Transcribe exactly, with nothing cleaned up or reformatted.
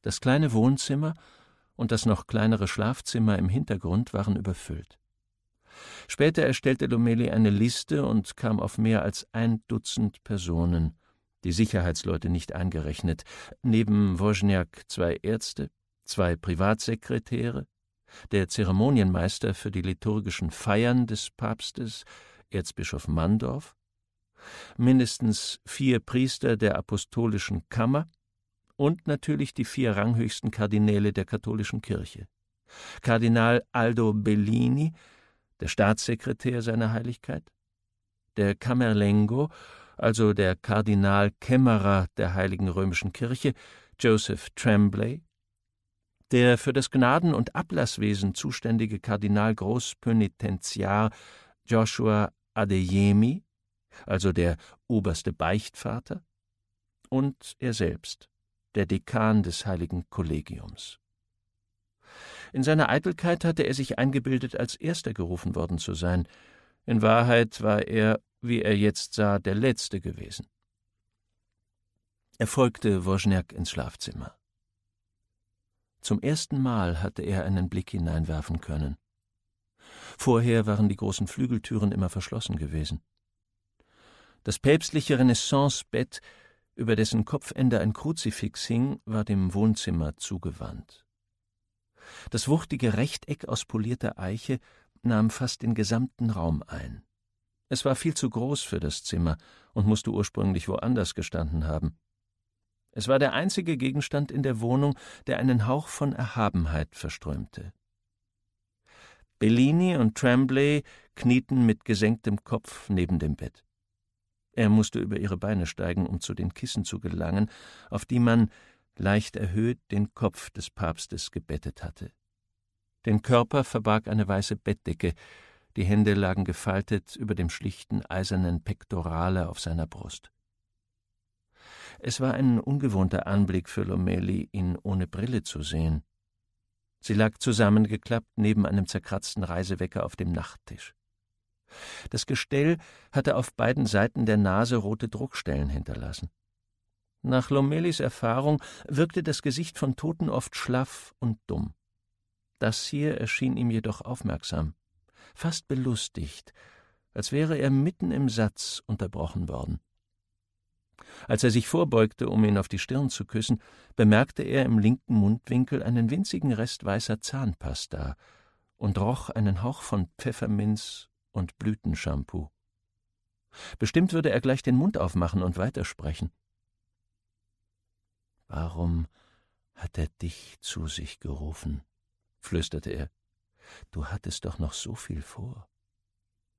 Das kleine Wohnzimmer und das noch kleinere Schlafzimmer im Hintergrund waren überfüllt. Später erstellte Lomeli eine Liste und kam auf mehr als ein Dutzend Personen, die Sicherheitsleute nicht eingerechnet, neben Wozniak zwei Ärzte, zwei Privatsekretäre, der Zeremonienmeister für die liturgischen Feiern des Papstes, Erzbischof Mandorf, mindestens vier Priester der Apostolischen Kammer und natürlich die vier ranghöchsten Kardinäle der katholischen Kirche. Kardinal Aldo Bellini, der Staatssekretär seiner Heiligkeit, der Camerlengo, also der Kardinalkämmerer der Heiligen Römischen Kirche, Joseph Tremblay, der für das Gnaden- und Ablasswesen zuständige Kardinal-Großpönitentiar Joshua Adeyemi, also der oberste Beichtvater, und er selbst, der Dekan des Heiligen Kollegiums. In seiner Eitelkeit hatte er sich eingebildet, als Erster gerufen worden zu sein. In Wahrheit war er, wie er jetzt sah, der Letzte gewesen. Er folgte Wozniak ins Schlafzimmer. Zum ersten Mal hatte er einen Blick hineinwerfen können. Vorher waren die großen Flügeltüren immer verschlossen gewesen. Das päpstliche Renaissancebett, über dessen Kopfende ein Kruzifix hing, war dem Wohnzimmer zugewandt. Das wuchtige Rechteck aus polierter Eiche nahm fast den gesamten Raum ein. Es war viel zu groß für das Zimmer und musste ursprünglich woanders gestanden haben. Es war der einzige Gegenstand in der Wohnung, der einen Hauch von Erhabenheit verströmte. Bellini und Tremblay knieten mit gesenktem Kopf neben dem Bett. Er musste über ihre Beine steigen, um zu den Kissen zu gelangen, auf die man, leicht erhöht, den Kopf des Papstes gebettet hatte. Den Körper verbarg eine weiße Bettdecke, die Hände lagen gefaltet über dem schlichten eisernen Pektorale auf seiner Brust. Es war ein ungewohnter Anblick für Lomeli, ihn ohne Brille zu sehen. Sie lag zusammengeklappt neben einem zerkratzten Reisewecker auf dem Nachttisch. Das Gestell hatte auf beiden Seiten der Nase rote Druckstellen hinterlassen. Nach Lomelis Erfahrung wirkte das Gesicht von Toten oft schlaff und dumm. Das hier erschien ihm jedoch aufmerksam, fast belustigt, als wäre er mitten im Satz unterbrochen worden. Als er sich vorbeugte, um ihn auf die Stirn zu küssen, bemerkte er im linken Mundwinkel einen winzigen Rest weißer Zahnpasta und roch einen Hauch von Pfefferminz und Blütenshampoo. Bestimmt würde er gleich den Mund aufmachen und weitersprechen. »Warum hat er dich zu sich gerufen?« flüsterte er. »Du hattest doch noch so viel vor.«